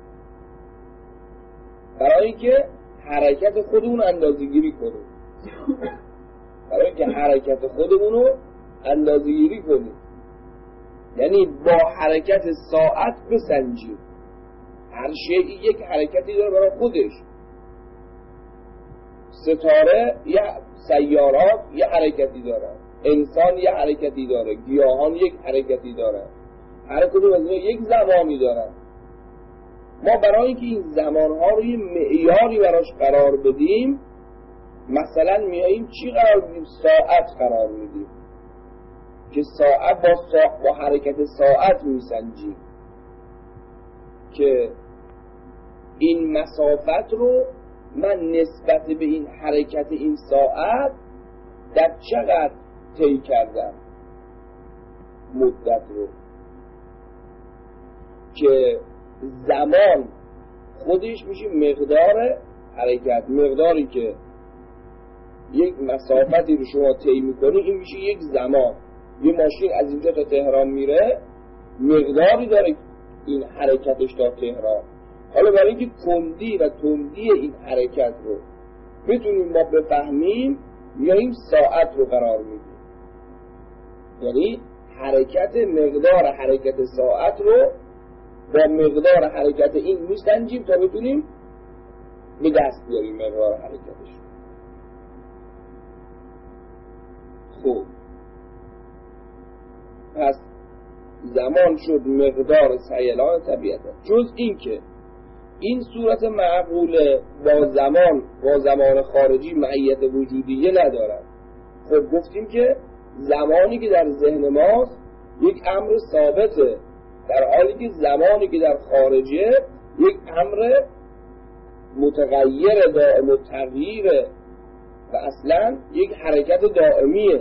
برای اینکه حرکت خودمون اندازه‌گیری کنیم، برای اینکه حرکت خودمون رو اندازه‌گیری کنیم، یعنی با حرکت ساعت بسنجیم. هر شیء یک حرکتی داره برای خودش. ستاره یا سیارات یه حرکتی دارن، انسان یه حرکتی داره، گیاهان یک حرکتی دارن، هر کدوم از اینا یک زمانی دارن. ما برای اینکه این زمانها رو یه معیاری براش قرار بدیم، مثلا میاییم چی قرار بدیم؟ ساعت قرار میدیم، که ساعت با, سا... با حرکت ساعت میسنجیم که این مسافت رو من نسبت به این حرکت این ساعت در چقدر طی کردم مدت رو، که زمان خودش میشه مقدار حرکت. مقداری که یک مسافتی رو شما طی میکنی این میشه یک زمان. یه ماشین از اینجا تا تهران میره، مقداری داره این حرکتش تا تهران. حالا برای اینکه کندی و تندی این حرکت رو بتونیم ما بفهمیم، میاییم ساعت رو قرار میدیم، یعنی حرکت مقدار حرکت ساعت رو با مقدار حرکت این میسنجیم تا بتونیم به دست بیاریم مقدار حرکتش. خب پس زمان شد مقدار سیلان طبیعت. جز این که این صورت معقوله با زمان با زمان خارجی معیت وجودیه ندارد. خب گفتیم که زمانی که در ذهن ماست یک امر ثابته، در حالی که زمانی که در خارجه یک امر متغیر دائم و تغییره و اصلا یک حرکت دائمیه.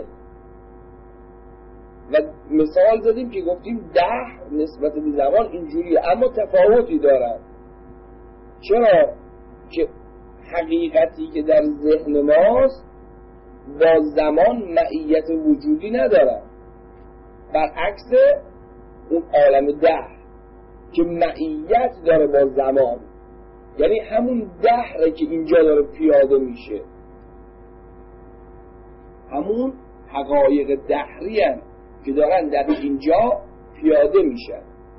و مثال زدیم که گفتیم ده نسبت به زمان اینجوریه، اما تفاوتی دارن. چرا؟ که حقیقتی که در ذهن ماست با زمان معیت وجودی ندارن، برعکس اون عالم ده که معیت داره با زمان، یعنی همون دهره که اینجا داره پیاده میشه، همون حقایق دهری هن که دارن در اینجا پیاده میشن.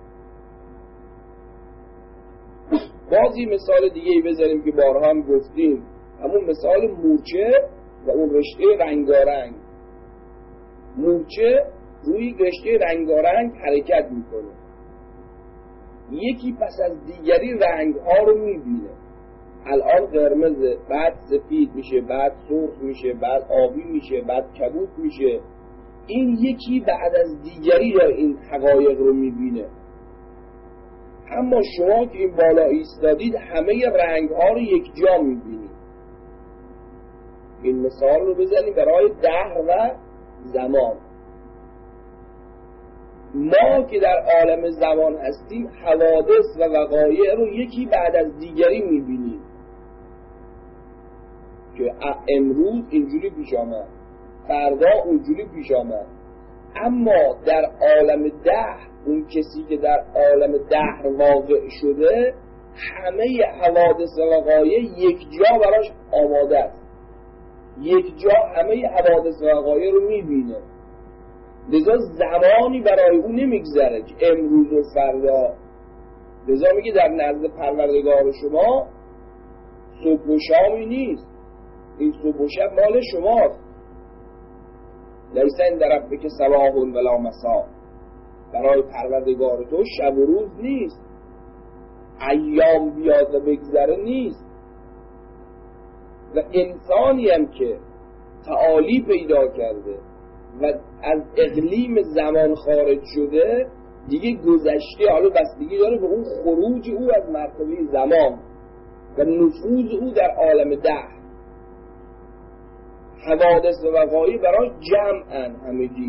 بازی مثال دیگه ای بذاریم که بارها هم گفتیم، همون مثال مورچه و اون رشته رنگارنگ. مورچه روی گشته رنگارنگ حرکت میکنه، یکی پس از دیگری رنگ ها رو میبینه. الان قرمزه، بعد سفید میشه، بعد سرخ میشه، بعد آبی میشه، بعد کبود میشه. این یکی بعد از دیگری داره این حقایق رو میبینه. اما شما که این بالا ایستادید همه رنگ ها رو یک جا میبینید. این مثال رو بزنیم برای دهر و زمان. ما که در عالم زمان هستیم حوادث و وقایع رو یکی بعد از دیگری میبینیم که امروز اینجوری پیش آمد، فردا اونجوری پیش آمد. اما در عالم دهر، اون کسی که در عالم دهر واقع شده، همه حوادث و وقایع یک جا براش آماده است، یک جا همه حوادث و وقایع رو میبینه. لذا زمانی برای اون نمیگذره که امروز و فردا. لذا میگه در نزد پروردگار شما صبح و شامی نیست، این صبح و شب مال شماست. لیس عند ربک صباح ولا مساء، برای پروردگار تو شب و روز نیست، ایام بیاد و بگذره نیست. و انسانی هم که تعالی پیدا کرده و از اقلیم زمان خارج شده دیگه گذشته، حالا بستگی داره به اون خروج او از مرتبه زمان و نفوذ او در عالم دهر. حوادث و وقایع برای جمعن همگی.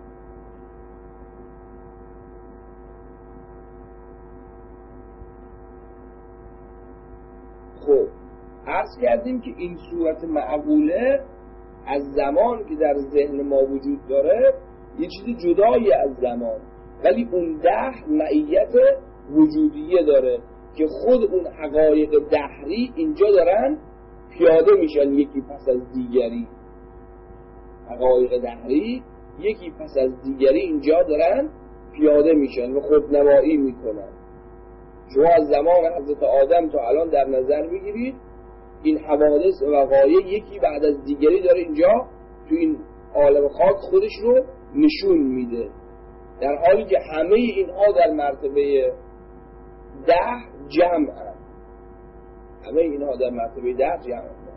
خب عرض کردیم که این صورت معقوله از زمان که در ذهن ما وجود داره یه چیز جدایی از زمان، ولی اون دهر معیت وجودیه داره که خود اون حقایق دهری اینجا دارن پیاده میشن یکی پس از دیگری. حقایق دهری یکی پس از دیگری اینجا دارن پیاده میشن و خودنمایی میکنن. شما از زمان حضرت آدم تا الان در نظر میگیرید این حوادث و وقایع یکی بعد از دیگری داره اینجا تو این عالم خاک خودش رو نشون میده، در حالی که همه اینها در مرتبه ده جمع هست. همه اینها در مرتبه ده جمع هست.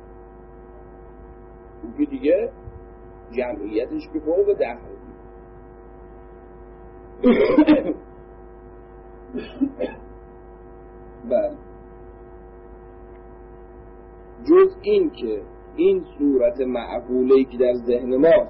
اون که دیگه جمعیتش که فوق ده هست. بله، جز این که این صورت معقوله‌ای که در ذهن ما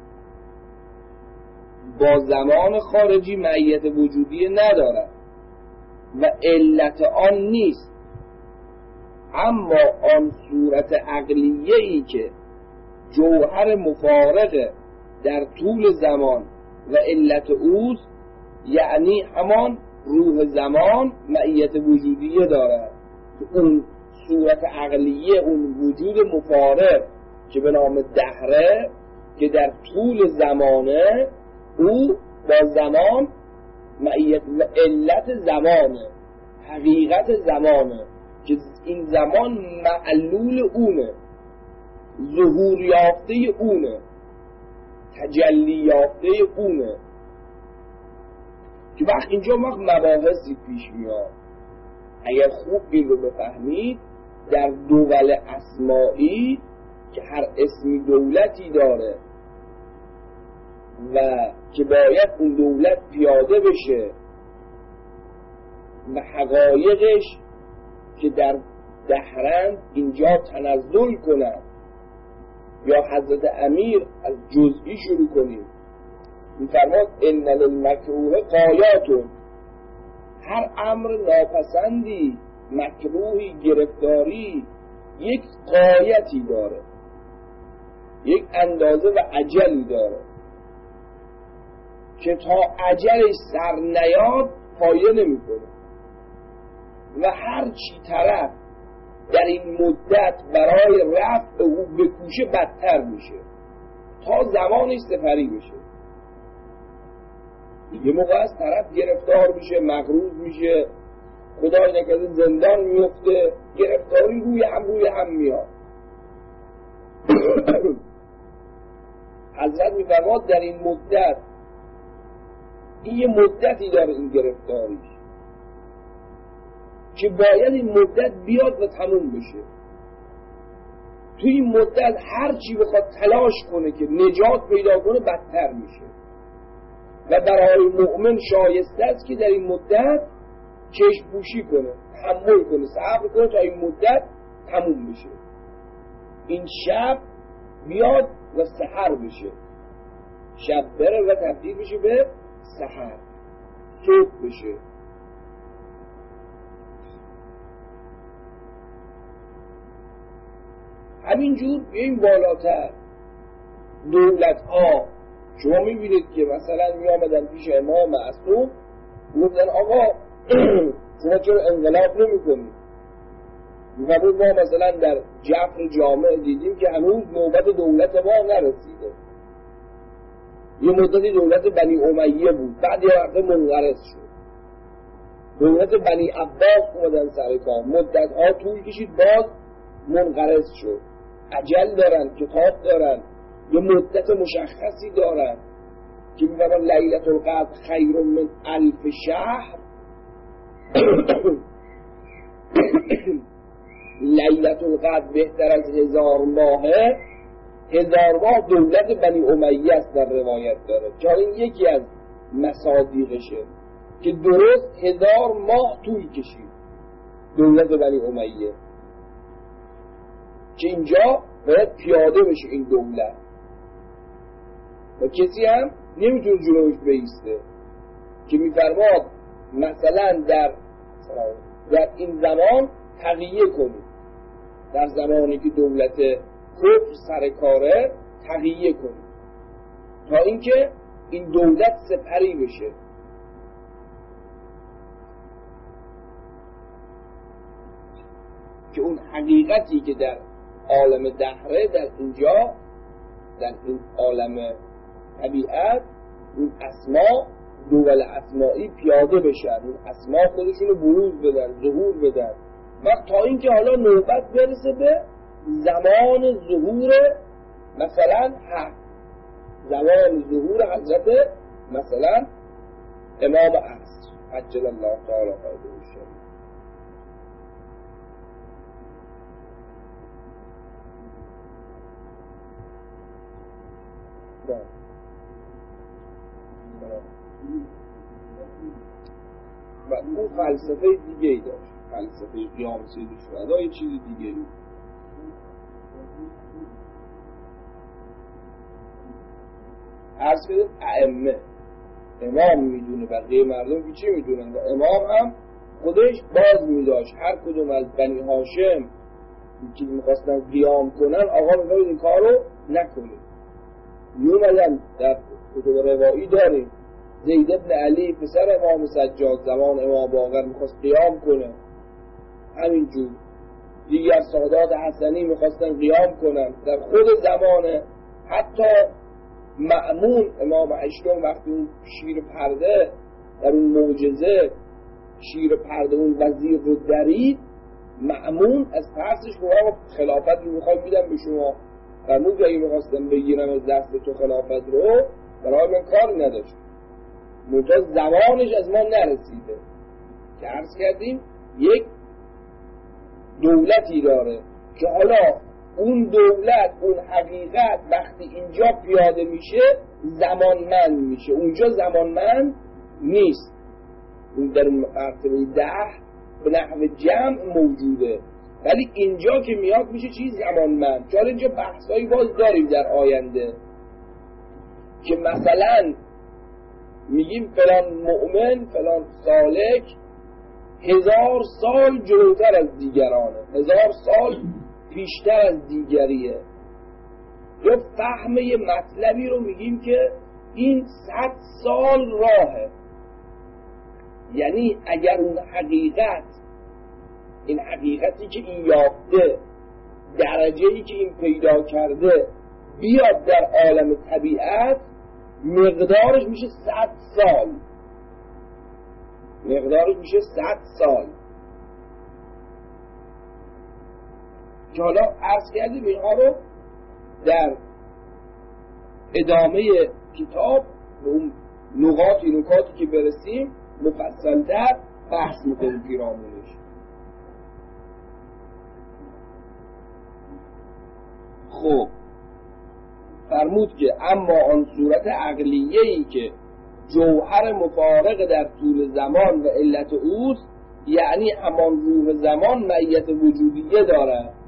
با زمان خارجی معیت وجودی ندارد و علت آن نیست، اما آن صورت عقلیه‌ای که جوهر مفارقه در طول زمان و علت اوست، یعنی همان روح زمان معیت وجودیه دارد. اون صورت عقلیه، اون وجود مفارق که به نام دهره که در طول زمانه، او با زمان معیت و علت زمانه، حقیقت زمانه که این زمان معلول اونه، ظهور یافته اونه، تجلی یافته اونه. که وقت اینجا وقت مباحثی پیش میاد، اگر خوب این رو بفهمید، در دول اسمائی که هر اسمی دولتی داره و که باید اون دولت پیاده بشه و حقایقش که در دهرند اینجا تنزل کنند، یا حضرت امیر از جزئی شروع کنیم، می‌فرماد ان للمکروه غایاتون، هر امر ناپسندی، مکروهی، گرفتاری یک غایتی داره، یک اندازه و اجلی داره که تا اجلش سر نیاد فایده نمی‌کنه و هر چی طرف در این مدت برای رفع او بکوشه بدتر میشه تا زمانش سپری بشه. یه موقع از طرف گرفتار میشه، مغروض میشه، خدای نکرده زندان میفته، گرفتاری روی هم روی هم میاد. حضرت میفرماد در این مدت، این یه مدتی داره این گرفتاریش که باید این مدت بیاد و تموم بشه. توی این مدت هر چی بخواد تلاش کنه که نجات پیدا کنه بدتر میشه و برای مؤمن شایسته است که در این مدت چشم پوشی کنه، تحمل کنه، صبر کنه تا این مدت تموم بشه. این شب بیاد و سحر بشه، شب بره و تبدیل بشه به سحر، صبح بشه. همینجور بیاییم بالاتر. دولت ها شما میبینید که مثلا می آمدن پیش امام معصوم گفتن آقا شما چرا انقلاب نمی کنید؟ میفرمود ما مثلا در جعفر جامع دیدیم که هنوز نوبت دولت ما نرسیده. یه مدتی دولت بنی امیه بود، بعد یه وقت منقرض شد. دولت بنی عباس اومدن سر کار، مدت ها طول کشید، باز منقرض شد. عجل دارن، کتاب دارن، یه مدت مشخصی دارن که میفرمان لیلة القدر خیر من الف شهر. لیلة القدر بهتر از هزار ماهه. هزار ماه دولت بنی امیه است در روایت داره که این یکی از مصادیقشه که درست هزار ماه طول کشید دولت بنی امیه، که اینجا باید پیاده بشه این دولت و کسی هم نمیتونه جلوش بیسته. که میفرماد مثلا در در این زمان تقیه کنید، در زمانی که دولت کفر سر کاره تقیه کنید تا اینکه این دولت سپری بشه. که اون حقیقتی که در عالم دهره در اینجا در این عالم طبیعت اون اسما دول اسمایی پیاده بشن، اون اسما خودشونو بروز بدن، ظهور بدن، وقت تا اینکه حالا نوبت برسه به زمان ظهور مثلا حق، زمان ظهور حضرت مثلا امام عصر عجل الله تعالی فرجه الشریف. و اون فلسفه دیگه ای داشت، فلسفه قیام سید شهدا یه چیز دیگه ای. عرض کنید ائمه، امام میدونه، بقیه مردم که چی میدونن، و امام هم خودش باز میداشت هر کدوم از بنی هاشم که میخواستن قیام کنن آقا میفرمود این کار رو نکنید. میومدن در کتب روایی داریم زید ابن علی پسر امام سجاد زمان امام باقر میخواست قیام کنه، همینجور دیگر سادات حسنی میخواستن قیام کنن در خود زمان. حتی مأمون امام هشتم وقتی اون شیر پرده در اون معجزه شیر پرده اون وزیر رو درید، مأمون از ترسش گفت خلافت رو میخوام میدم به شما، فرمود اگه میخواستم بگیرم از دست تو خلافت رو برای من کار نداشت، منتها زمانش از ما نرسیده. که عرض کردیم یک دولتی داره که حالا اون دولت اون حقیقت وقتی اینجا پیاده میشه زمانمند میشه، اونجا زمانمند نیست. اون در مرتبه ده به نحو جمع موجوده، ولی اینجا که میاد میشه چیز زمانمند. چون اینجا بحثایی باز داریم در آینده که مثلا میگیم فلان مؤمن فلان سالک هزار سال جلوتر از دیگرانه، هزار سال پیشتر از دیگریه. یا فهم یه مطلبی رو میگیم که این صد سال راهه، یعنی اگر اون حقیقت این حقیقتی که این یافته درجه‌ای که این پیدا کرده بیاد در عالم طبیعت مقدارش میشه صد سال، مقدارش میشه صد سال. که حالا عرض کردیم اینها رو در ادامه کتاب به اون نقاطی نکاتی که برسیم مفصل‌تر بحث میکنیم پیرامونش. خب فرمود که اما آن صورت عقلیه‌ای که جوهر مفارق در طول زمان و علت اوست، یعنی همان روح زمان معیت وجودیه دارد